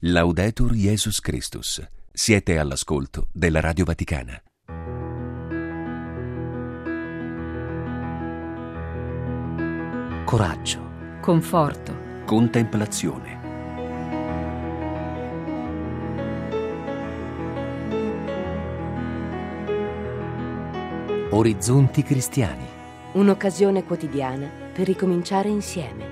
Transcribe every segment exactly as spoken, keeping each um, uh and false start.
Laudetur Jesus Christus. Siete all'ascolto della Radio Vaticana. Coraggio, conforto, Contemplazione. orizzonti cristiani. Un'occasione quotidiana per ricominciare insieme.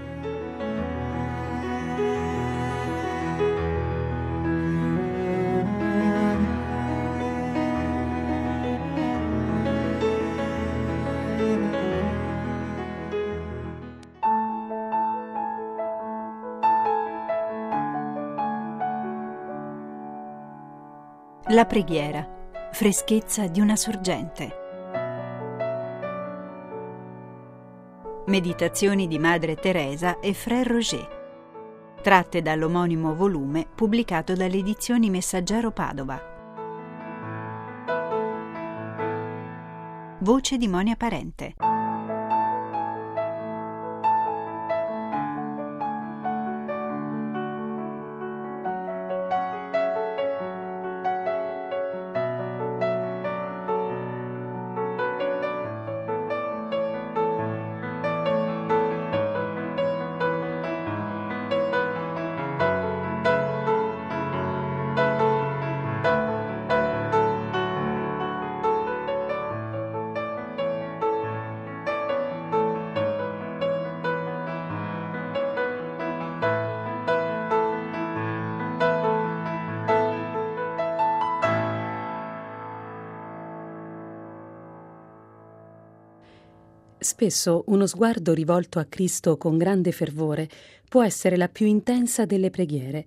La preghiera, freschezza di una sorgente. Meditazioni di Madre Teresa e Frère Roger, tratte dall'omonimo volume pubblicato dalle edizioni Messaggero Padova. Voce di Monia Parente. Spesso uno sguardo rivolto a Cristo con grande fervore può essere la più intensa delle preghiere.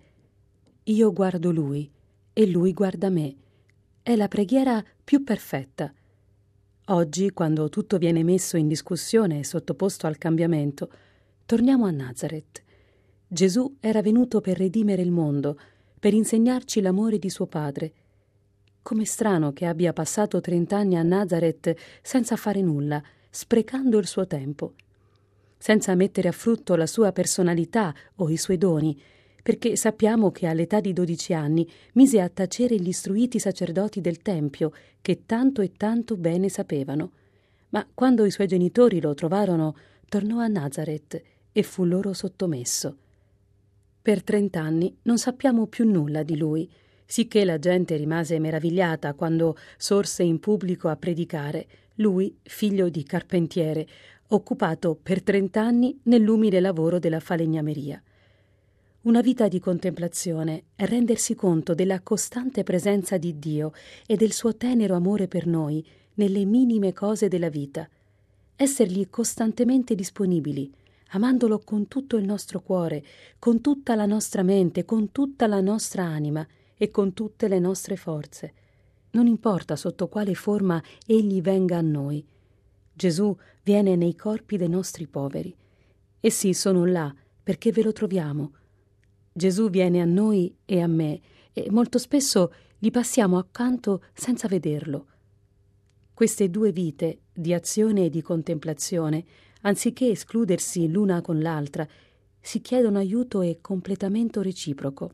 Io guardo Lui e Lui guarda me. È la preghiera più perfetta. Oggi, quando tutto viene messo in discussione e sottoposto al cambiamento, torniamo a Nazareth. Gesù era venuto per redimere il mondo, per insegnarci l'amore di suo Padre. Com'è strano che abbia passato trent'anni a Nazareth senza fare nulla, sprecando il suo tempo, senza mettere a frutto la sua personalità o i suoi doni, perché sappiamo che all'età di dodici anni mise a tacere gli istruiti sacerdoti del Tempio, che tanto e tanto bene sapevano. Ma quando i suoi genitori lo trovarono, tornò a Nazareth e fu loro sottomesso. Per trent'anni non sappiamo più nulla di lui, sicché la gente rimase meravigliata quando sorse in pubblico a predicare, lui, figlio di carpentiere, occupato per trent'anni nell'umile lavoro della falegnameria. Una vita di contemplazione è rendersi conto della costante presenza di Dio e del suo tenero amore per noi nelle minime cose della vita. Essergli costantemente disponibili, amandolo con tutto il nostro cuore, con tutta la nostra mente, con tutta la nostra anima e con tutte le nostre forze. Non importa sotto quale forma egli venga a noi. Gesù viene nei corpi dei nostri poveri. Essi sono là perché ve lo troviamo. Gesù viene a noi e a me e molto spesso gli passiamo accanto senza vederlo. Queste due vite di azione e di contemplazione, anziché escludersi l'una con l'altra, si chiedono aiuto e completamento reciproco.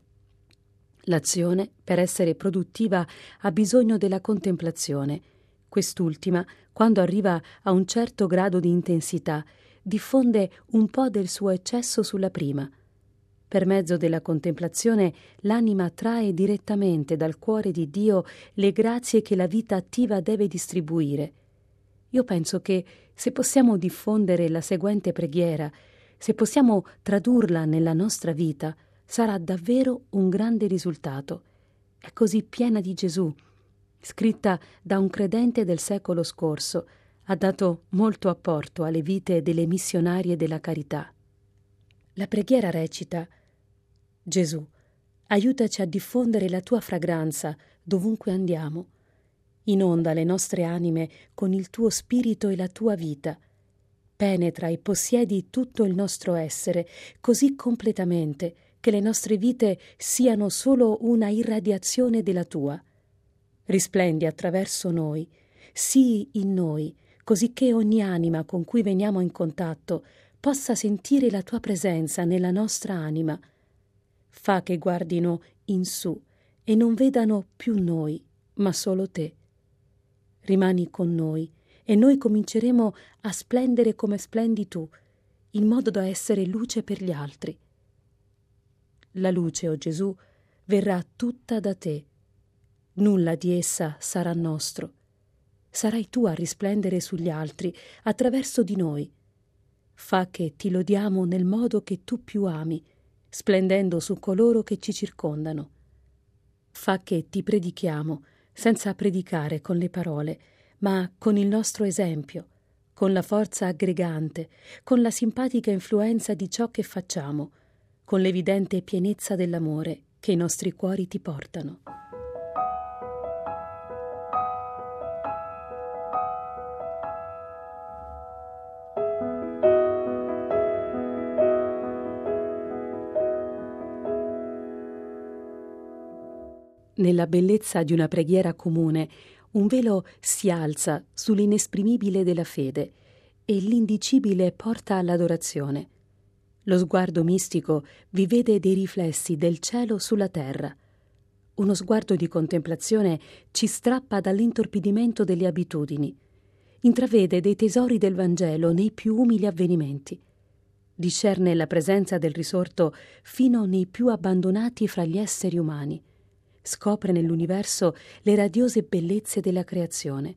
L'azione, per essere produttiva, ha bisogno della contemplazione. Quest'ultima, quando arriva a un certo grado di intensità, diffonde un po' del suo eccesso sulla prima. Per mezzo della contemplazione l'anima trae direttamente dal cuore di Dio le grazie che la vita attiva deve distribuire. Io penso che se possiamo diffondere la seguente preghiera, se possiamo tradurla nella nostra vita, sarà davvero un grande risultato. È così piena di Gesù. Scritta da un credente del secolo scorso, ha dato molto apporto alle vite delle missionarie della carità. La preghiera recita: Gesù, aiutaci a diffondere la tua fragranza dovunque andiamo. Inonda le nostre anime con il tuo spirito e la tua vita. Penetra e possiedi tutto il nostro essere così completamente che le nostre vite siano solo una irradiazione della tua. Risplendi attraverso noi, sii in noi, cosicché ogni anima con cui veniamo in contatto possa sentire la tua presenza nella nostra anima. Fa che guardino in su e non vedano più noi, ma solo te. Rimani con noi e noi cominceremo a splendere come splendi tu, in modo da essere luce per gli altri. La luce, o Gesù, verrà tutta da te. Nulla di essa sarà nostro. Sarai tu a risplendere sugli altri attraverso di noi. Fa che ti lodiamo nel modo che tu più ami, splendendo su coloro che ci circondano. Fa che ti predichiamo senza predicare con le parole, ma con il nostro esempio, con la forza aggregante, con la simpatica influenza di ciò che facciamo, con l'evidente pienezza dell'amore che i nostri cuori ti portano. Nella bellezza di una preghiera comune, un velo si alza sull'inesprimibile della fede e l'indicibile porta all'adorazione. Lo sguardo mistico vi vede dei riflessi del cielo sulla terra. Uno sguardo di contemplazione ci strappa dall'intorpidimento delle abitudini. Intravede dei tesori del Vangelo nei più umili avvenimenti. Discerne la presenza del risorto fino nei più abbandonati fra gli esseri umani. Scopre nell'universo le radiose bellezze della creazione.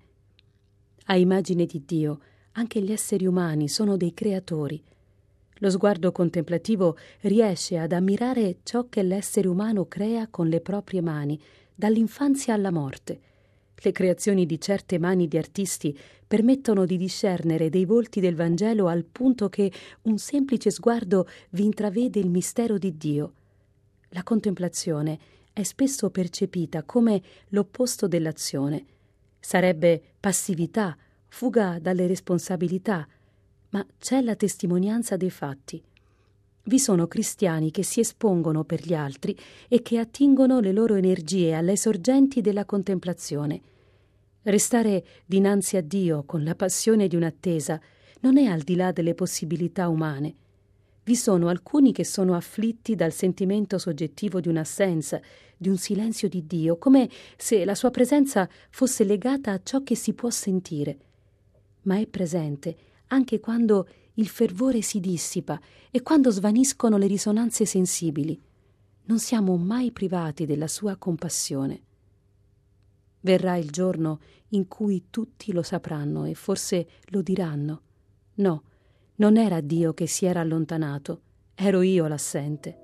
A immagine di Dio, anche gli esseri umani sono dei creatori. Lo sguardo contemplativo riesce ad ammirare ciò che l'essere umano crea con le proprie mani, dall'infanzia alla morte. Le creazioni di certe mani di artisti permettono di discernere dei volti del Vangelo al punto che un semplice sguardo vi intravede il mistero di Dio. La contemplazione è spesso percepita come l'opposto dell'azione. Sarebbe passività, fuga dalle responsabilità, ma c'è la testimonianza dei fatti. Vi sono cristiani che si espongono per gli altri e che attingono le loro energie alle sorgenti della contemplazione. Restare dinanzi a Dio con la passione di un'attesa non è al di là delle possibilità umane. Vi sono alcuni che sono afflitti dal sentimento soggettivo di un'assenza, di un silenzio di Dio, come se la sua presenza fosse legata a ciò che si può sentire. Ma è presente anche quando il fervore si dissipa e quando svaniscono le risonanze sensibili. Non siamo mai privati della sua compassione. Verrà il giorno in cui tutti lo sapranno e forse lo diranno. No, non era Dio che si era allontanato, ero io l'assente.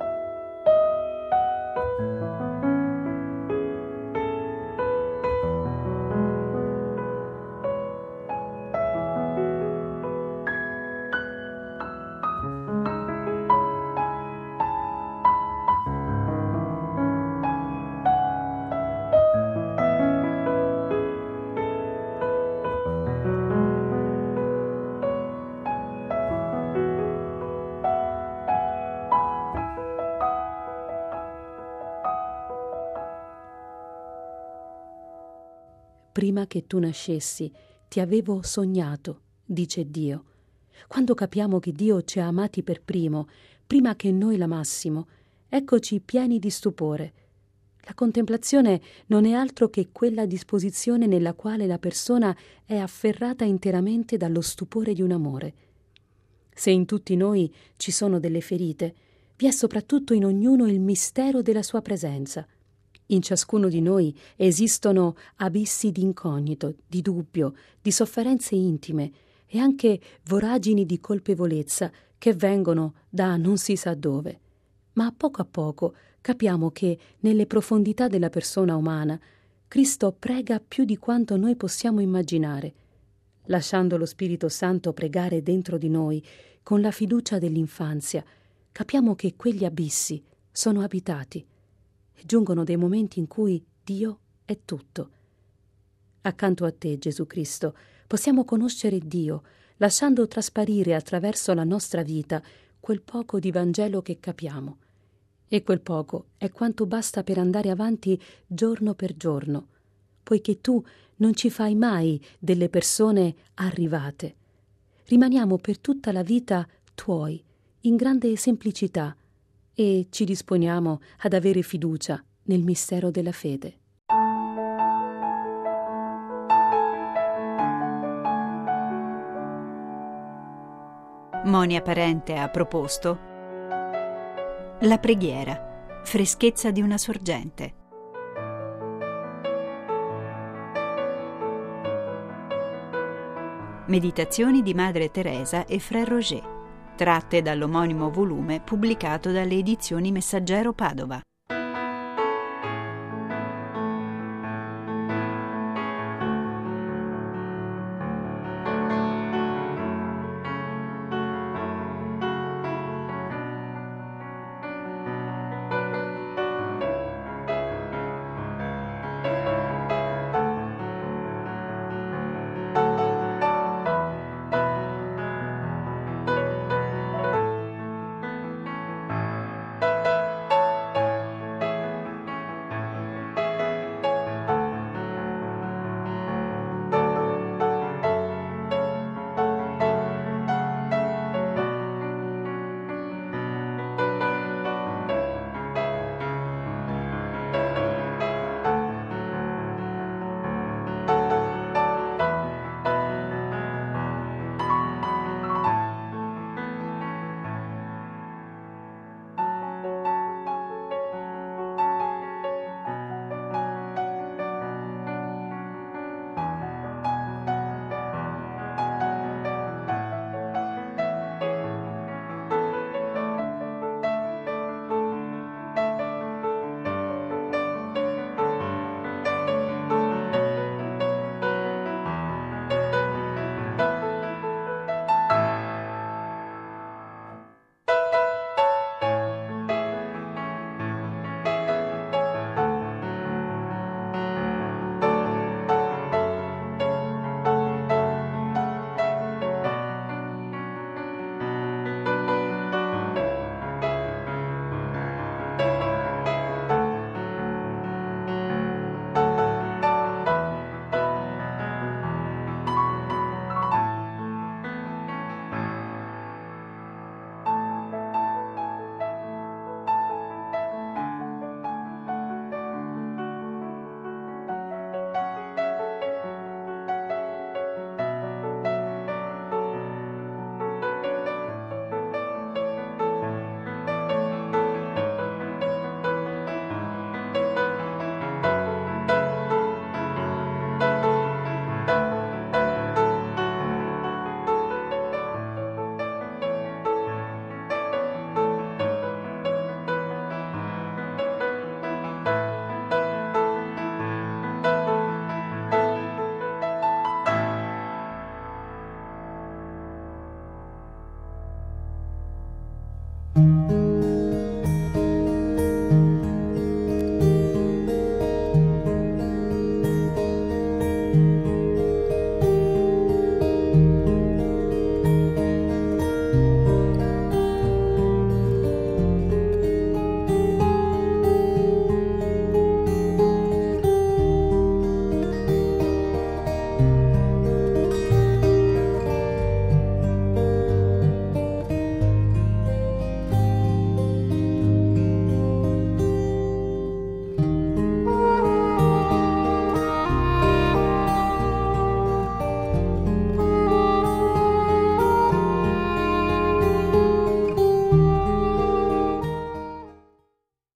Prima che tu nascessi, ti avevo sognato, dice Dio. Quando capiamo che Dio ci ha amati per primo, prima che noi l'amassimo, eccoci pieni di stupore. La contemplazione non è altro che quella disposizione nella quale la persona è afferrata interamente dallo stupore di un amore. Se in tutti noi ci sono delle ferite, vi è soprattutto in ognuno il mistero della sua presenza. In ciascuno di noi esistono abissi di incognito, di dubbio, di sofferenze intime e anche voragini di colpevolezza che vengono da non si sa dove. Ma a poco a poco capiamo che nelle profondità della persona umana Cristo prega più di quanto noi possiamo immaginare. Lasciando lo Spirito Santo pregare dentro di noi con la fiducia dell'infanzia, capiamo che quegli abissi sono abitati. Giungono dei momenti in cui Dio è tutto. Accanto a te, Gesù Cristo, possiamo conoscere Dio, lasciando trasparire attraverso la nostra vita quel poco di Vangelo che capiamo. E quel poco è quanto basta per andare avanti giorno per giorno, poiché tu non ci fai mai delle persone arrivate. Rimaniamo per tutta la vita tuoi, in grande semplicità, e ci disponiamo ad avere fiducia nel mistero della fede. Monia Parente ha proposto La preghiera, freschezza di una sorgente. Meditazioni di Madre Teresa e Frère Roger, tratte dall'omonimo volume pubblicato dalle edizioni Messaggero Padova.